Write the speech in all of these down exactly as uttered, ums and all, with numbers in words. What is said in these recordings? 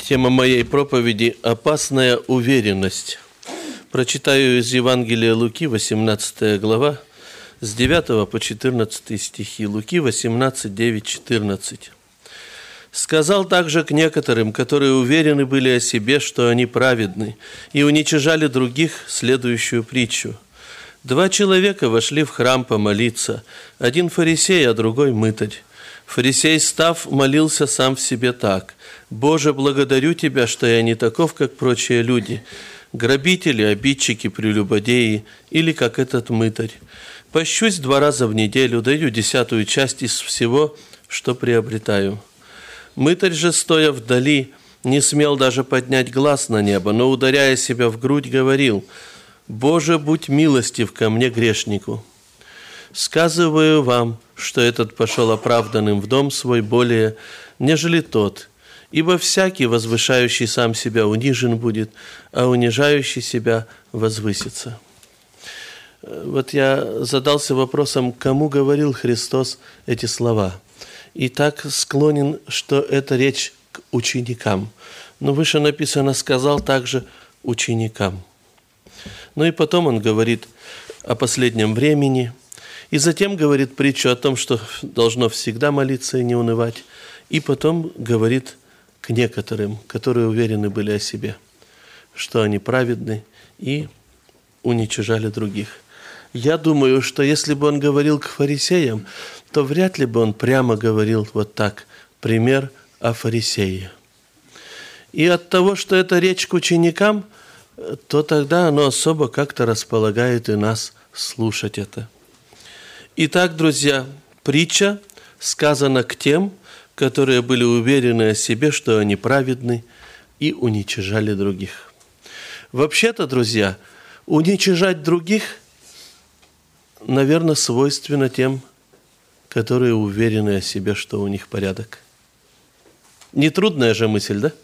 Тема моей проповеди – опасная уверенность. Прочитаю из Евангелия Луки, восемнадцатая глава, с девятого по четырнадцатый стихи. Луки восемнадцать, девять, четырнадцать. «Сказал также к некоторым, которые уверены были о себе, что они праведны, и уничижали других, следующую притчу. Два человека вошли в храм помолиться, один фарисей, а другой мытарь. Фарисей, став, молился сам в себе так: «Боже, благодарю Тебя, что я не таков, как прочие люди, грабители, обидчики, прелюбодеи, или как этот мытарь. Пощусь два раза в неделю, даю десятую часть из всего, что приобретаю». Мытарь же, стоя вдали, не смел даже поднять глаз на небо, но, ударяя себя в грудь, говорил: «Боже, будь милостив ко мне, грешнику». Сказываю вам, что этот пошел оправданным в дом свой более, нежели тот, ибо всякий, возвышающий сам себя, унижен будет, а унижающий себя возвысится». Вот я задался вопросом, кому говорил Христос эти слова, и так склонен, что это речь к ученикам. Но выше написано: «сказал также ученикам». Ну и потом он говорит о последнем времени, и затем говорит притчу о том, что должно всегда молиться и не унывать. И потом говорит к некоторым, которые уверены были о себе, что они праведны и уничижали других. Я думаю, что если бы он говорил к фарисеям, то вряд ли бы он прямо говорил вот так: пример о фарисее. И от того, что это речь к ученикам, то тогда оно особо как-то располагает и нас слушать это. Итак, друзья, притча сказана к тем, которые были уверены о себе, что они праведны, и уничижали других. Вообще-то, друзья, уничижать других, наверное, свойственно тем, которые уверены о себе, что у них порядок. Нетрудная же мысль, да?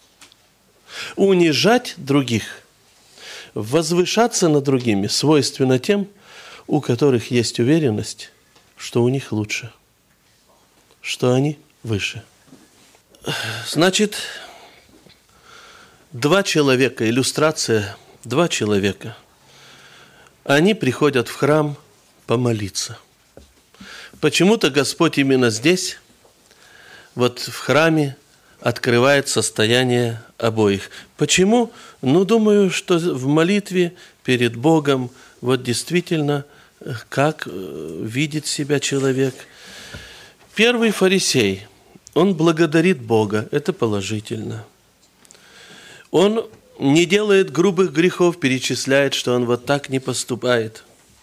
Унижать других, возвышаться над другими свойственно тем, у которых есть уверенность, что у них лучше, что они выше. Значит, два человека, иллюстрация, два человека, они приходят в храм помолиться. Почему-то Господь именно здесь, вот в храме, открывает состояние обоих. Почему? Ну, думаю, что в молитве перед Богом вот действительно как видит себя человек. Первый фарисей, он благодарит Бога, это положительно. Он не делает грубых грехов, перечисляет, что он вот так не поступает.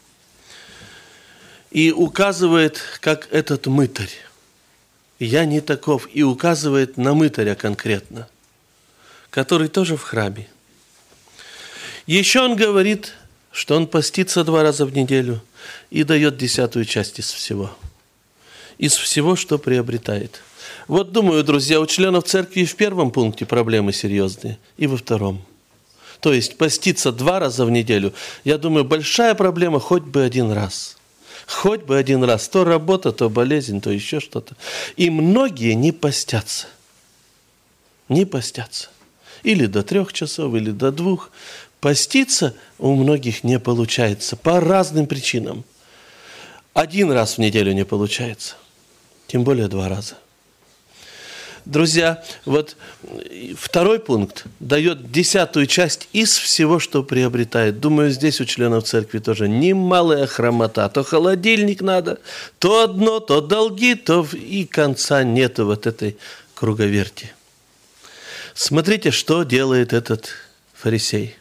И указывает, как этот мытарь: «Я не таков», и указывает на мытаря конкретно, который тоже в храме. Еще он говорит, что он постится два раза в неделю и дает десятую часть из всего. Из всего, что приобретает. Вот думаю, друзья, у членов церкви в первом пункте проблемы серьезные, и во втором. То есть поститься два раза в неделю, я думаю, большая проблема хоть бы один раз. Хоть бы один раз. То работа, то болезнь, то еще что-то. И многие не постятся. Не постятся. Или до трех часов, или до двух. Поститься у многих не получается по разным причинам. Один раз в неделю не получается. Тем более два раза. Друзья, вот второй пункт дает десятую часть из всего, что приобретает. Думаю, здесь у членов церкви тоже немалая хромота. То холодильник надо, то одно, то долги, то и конца нету вот этой круговерти. Смотрите, что делает этот фарисей.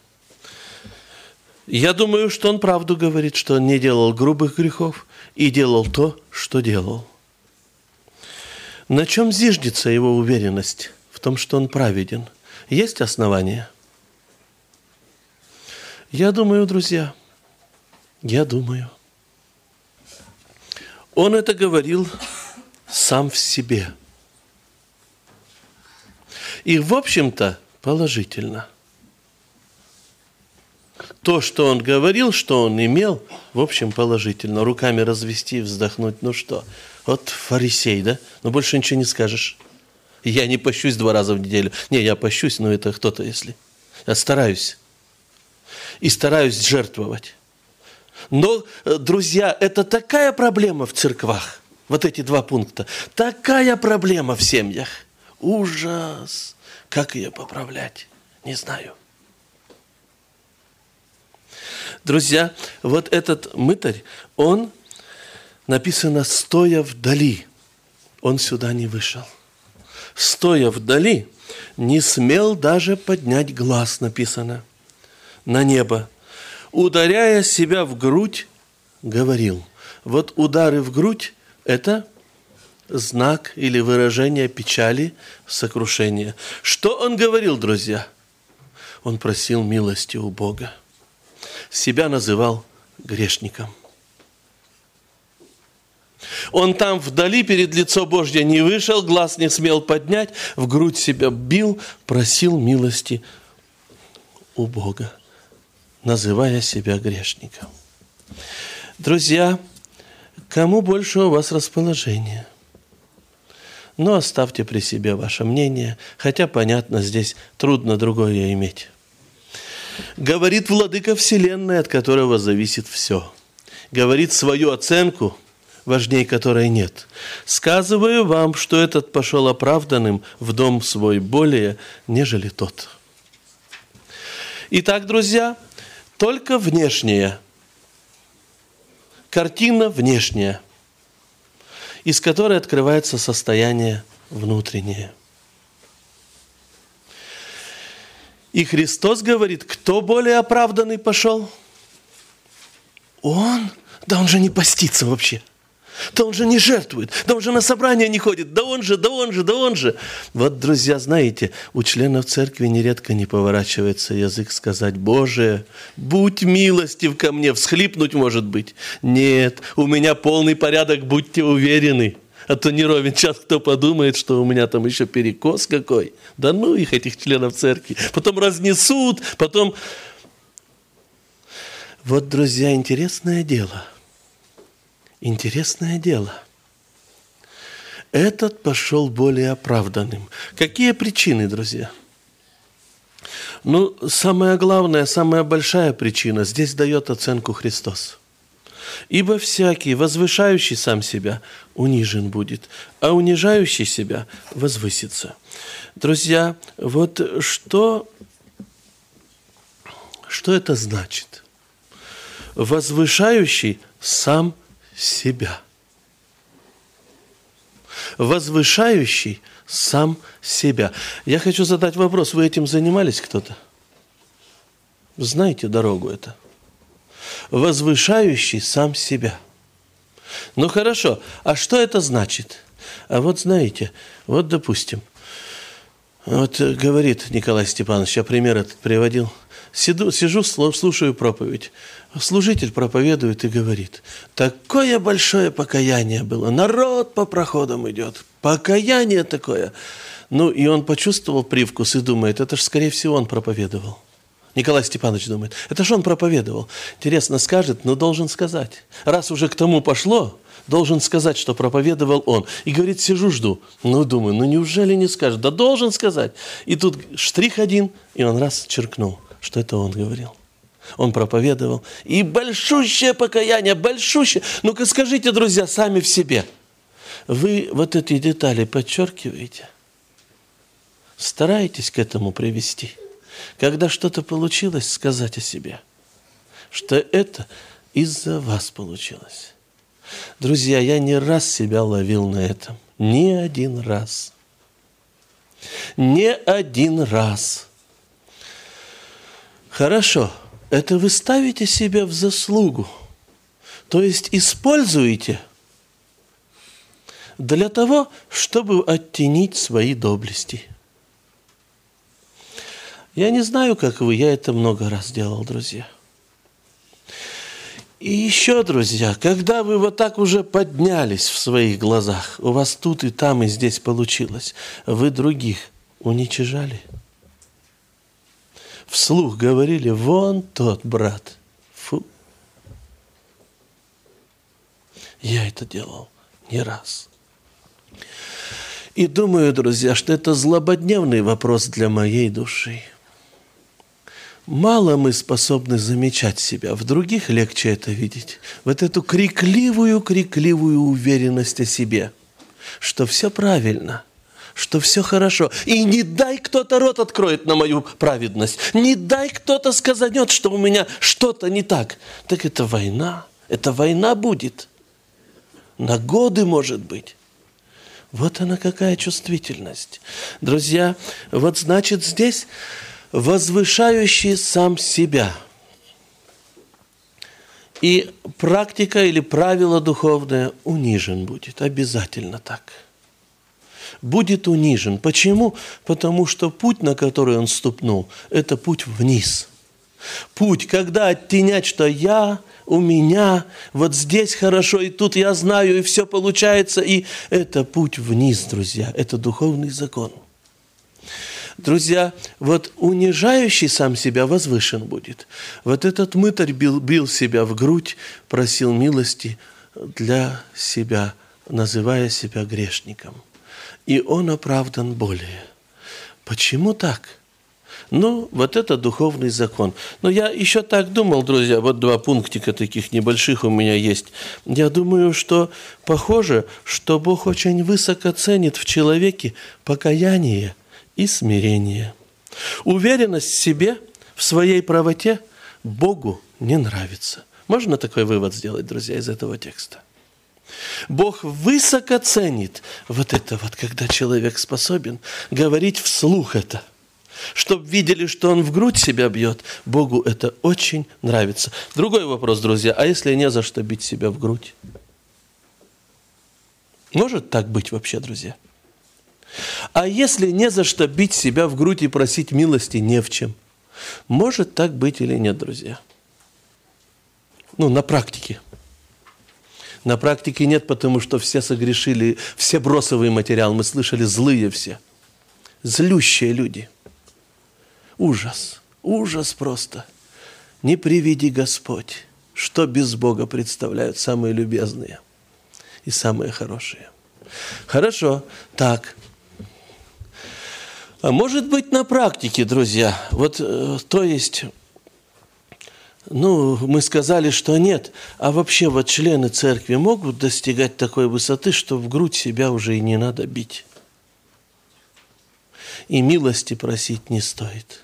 Я думаю, что он правду говорит, что он не делал грубых грехов и делал то, что делал. На чем зиждется его уверенность в том, что он праведен? Есть основания? Я думаю, друзья, я думаю. Он это говорил сам в себе. И, в общем-то, положительно. То, что он говорил, что он имел, в общем, положительно. Руками развести, вздохнуть, ну что? Вот фарисей, да? Но больше ничего не скажешь. Я не пощусь два раза в неделю. Не, я пощусь, но это кто-то, если. Я стараюсь. И стараюсь жертвовать. Но, друзья, это такая проблема в церквах. Вот эти два пункта. Такая проблема в семьях. Ужас. Как ее поправлять? Не знаю. Друзья, вот этот мытарь, он, написано, стоя вдали. Он сюда не вышел. Стоя вдали, не смел даже поднять глаз, написано, на небо. Ударяя себя в грудь, говорил. Вот удары в грудь – это знак или выражение печали, сокрушения. Что он говорил, друзья? Он просил милости у Бога. Себя называл грешником. Он там вдали перед лицо Божье не вышел, глаз не смел поднять, в грудь себя бил, просил милости у Бога, называя себя грешником. Друзья, кому больше у вас расположение? Но оставьте при себе ваше мнение, хотя, понятно, здесь трудно другое иметь. Говорит владыка вселенной, от которого зависит все. Говорит свою оценку, важней которой нет. Сказываю вам, что этот пошел оправданным в дом свой более, нежели тот. Итак, друзья, только внешняя, картина внешняя, из которой открывается состояние внутреннее. И Христос говорит, кто более оправданный пошел? Он? Да он же не постится вообще. Да он же не жертвует. Да он же на собрание не ходит. Да он же, да он же, да он же. Вот, друзья, знаете, у членов церкви нередко не поворачивается язык сказать: Боже, будь милостив ко мне, всхлипнуть, может быть. Нет, у меня полный порядок, будьте уверены. А то не ровен час, кто подумает, что у меня там еще перекос какой. Да ну их, этих членов церкви. Потом разнесут, потом... Вот, друзья, интересное дело. Интересное дело. Этот пошел более оправданным. Какие причины, друзья? Ну, самая главная, самая большая причина здесь дает оценку Христос. Ибо всякий, возвышающий сам себя, унижен будет, а унижающий себя возвысится. Друзья, вот что, что это значит? Возвышающий сам себя. Возвышающий сам себя. Я хочу задать вопрос. Вы этим занимались кто-то? Знаете дорогу это? Возвышающий сам себя. Ну хорошо, а что это значит? А вот знаете, вот допустим, вот говорит Николай Степанович, я пример этот приводил. Сиду, сижу, слушаю проповедь. Служитель проповедует и говорит: такое большое покаяние было, народ по проходам идет, покаяние такое. Ну и он почувствовал привкус и думает, это же скорее всего он проповедовал. Николай Степанович думает, это же он проповедовал. Интересно, скажет, но должен сказать. Раз уже к тому пошло, должен сказать, что проповедовал он. И говорит, сижу, жду. Ну, думаю, ну неужели не скажет? Да должен сказать. И тут штрих один, и он раз черкнул, что это он говорил. Он проповедовал. И большущее покаяние, большущее. Ну-ка скажите, друзья, сами в себе. Вы вот эти детали подчеркиваете? Стараетесь к этому привести? Когда что-то получилось, сказать о себе, что это из-за вас получилось. Друзья, я не раз себя ловил на этом. Не один раз. Не один раз. Хорошо, это вы ставите себя в заслугу. То есть используете для того, чтобы оттенить свои доблести. Я не знаю, как вы, я это много раз делал, друзья. И еще, друзья, когда вы вот так уже поднялись в своих глазах, у вас тут и там и здесь получилось, вы других уничижали. Вслух говорили, вон тот брат. Фу. Я это делал не раз. И думаю, друзья, что это злободневный вопрос для моей души. Мало мы способны замечать себя, в других легче это видеть. Вот эту крикливую-крикливую уверенность о себе, что все правильно, что все хорошо. И не дай кто-то рот откроет на мою праведность, не дай кто-то сказанет, что у меня что-то не так. Так это война, это война будет. На годы, может быть. Вот она какая чувствительность. Друзья, вот значит здесь возвышающий сам себя. И практика или правило духовное унижен будет. Обязательно так. Будет унижен. Почему? Потому что путь, на который он ступнул, это путь вниз. Путь, когда оттенять, что я, у меня, вот здесь хорошо, и тут я знаю, и все получается. И это путь вниз, друзья. Это духовный закон. Друзья, вот унижающий сам себя возвышен будет. Вот этот мытарь бил, бил себя в грудь, просил милости для себя, называя себя грешником. И он оправдан более. Почему так? Ну, вот это духовный закон. Но я еще так думал, друзья, вот два пунктика таких небольших у меня есть. Я думаю, что похоже, что Бог очень высоко ценит в человеке покаяние и смирение. Уверенность в себе, в своей правоте Богу не нравится. Можно такой вывод сделать, друзья, из этого текста? Бог высоко ценит вот это вот, когда человек способен говорить вслух это. Чтобы видели, что он в грудь себя бьет, Богу это очень нравится. Другой вопрос, друзья, а если не за что бить себя в грудь? Может так быть вообще, друзья? А если не за что бить себя в грудь и просить милости не в чем? Может так быть или нет, друзья? Ну, на практике. На практике нет, потому что все согрешили, все бросовый материал, мы слышали, злые все. Злющие люди. Ужас, ужас просто. Не приведи Господь, что без Бога представляют самые любезные и самые хорошие. Хорошо, так. А может быть на практике, друзья, вот э, то есть, ну, мы сказали, что нет, а вообще вот члены церкви могут достигать такой высоты, что в грудь себя уже и не надо бить. И милости просить не стоит.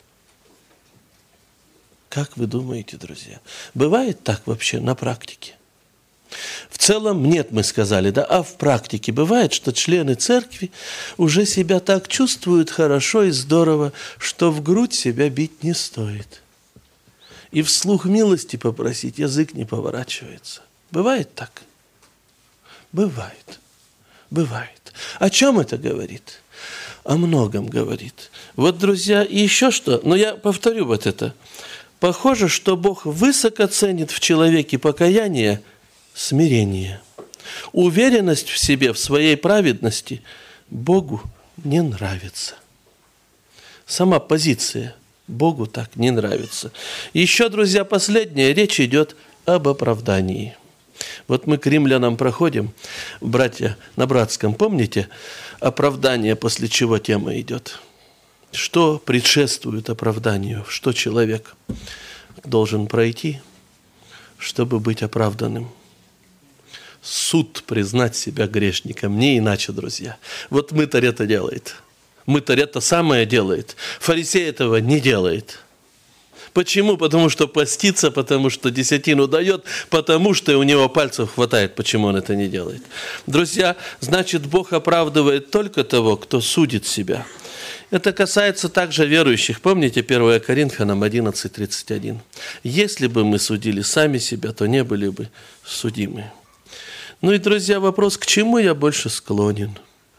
Как вы думаете, друзья? Бывает так вообще на практике? В целом нет, мы сказали, да, а в практике бывает, что члены церкви уже себя так чувствуют хорошо и здорово, что в грудь себя бить не стоит. И вслух милости попросить язык не поворачивается. Бывает так? Бывает. Бывает. О чем это говорит? О многом говорит. Вот, друзья, и еще что, но я повторю вот это. Похоже, что Бог высоко ценит в человеке покаяние, смирение. Уверенность в себе, в своей праведности Богу не нравится. Сама позиция Богу так не нравится. Еще, друзья, последнее. Речь идет об оправдании. Вот мы к римлянам проходим, братья, на братском, помните, оправдание, после чего тема идет. Что предшествует оправданию? Что человек должен пройти, чтобы быть оправданным? Суд, признать себя грешником, не иначе, друзья. Вот мытарь это делает. Мытарь это самое делает. Фарисей этого не делает. Почему? Потому что постится, потому что десятину дает, потому что у него пальцев хватает, почему он это не делает. Друзья, значит, Бог оправдывает только того, кто судит себя. Это касается также верующих. Помните первое Коринфянам одиннадцать тридцать один? Если бы мы судили сами себя, то не были бы судимы. Ну и, друзья, вопрос, к чему я больше склонен?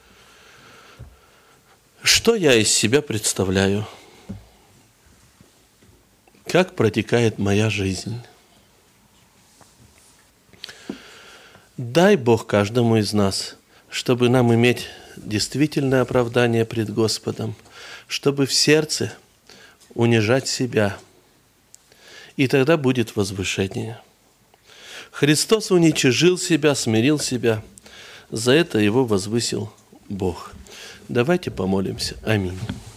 Что я из себя представляю? Как протекает моя жизнь? Дай Бог каждому из нас, чтобы нам иметь действительное оправдание пред Господом, чтобы в сердце унижать себя, и тогда будет возвышение. Христос уничижил себя, смирил себя, за это его возвысил Бог. Давайте помолимся. Аминь.